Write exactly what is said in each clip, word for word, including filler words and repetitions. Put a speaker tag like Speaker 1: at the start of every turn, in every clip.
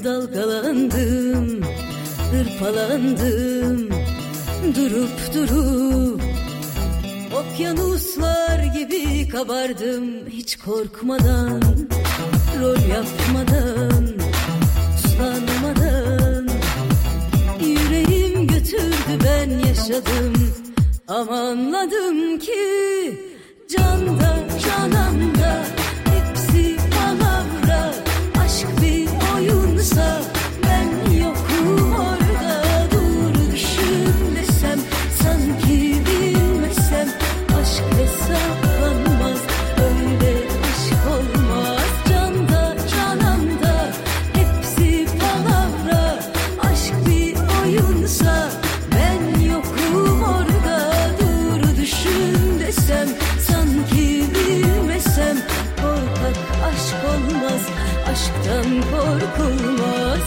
Speaker 1: Dalgalandım, hırpalandım, durup durup okyanuslar gibi kabardım. Hiç korkmadan, rol yapmadan, uslanmadan. Yüreğim götürdü, ben yaşadım. Ama anladım ki canda cananda hepsi palavra. Aşk bir oyunsa ben yokum orada. Dur düşün desem, sanki bilmesem. Aşk hesaplanmaz, öyle aşk olmaz. Canda cananda hepsi palavra. Aşk bir oyunsa ben yokum orada. Dur düşün desem, sanki bilmesem. Korkak aşk olmaz, aşktan korkulmaz.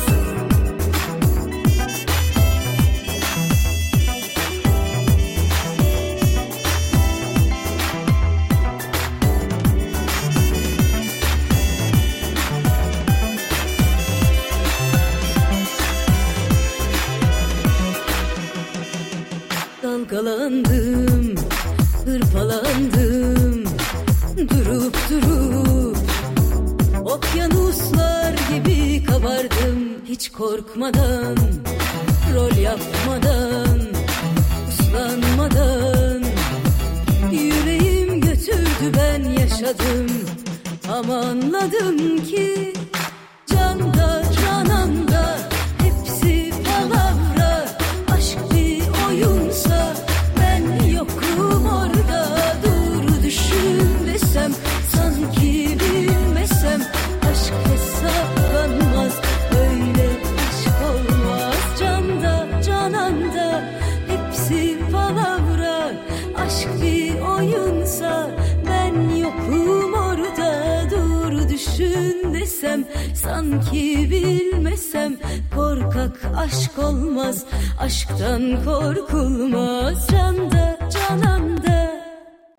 Speaker 1: Dalgalandım, hırpalandım, durup durup okyanuslar gibi kabardım. Hiç korkmadan, rol yapmadan, uslanmadan. Yüreğim götürdü, ben yaşadım. Ama anladım ki canda cananda hepsi palavra. Aşk bir oyunsa ben yokum orada. Dur düşün desem, sanki bilmesem. Aşk hesaplanmaz, öyle aşk olmaz. Canda cananda hepsi palavra. Aşk bir oyunsa ben yokum orada. Dur düşün desem, sanki bilmesem. Korkak aşk olmaz, aşktan korkulmaz. Canda cananda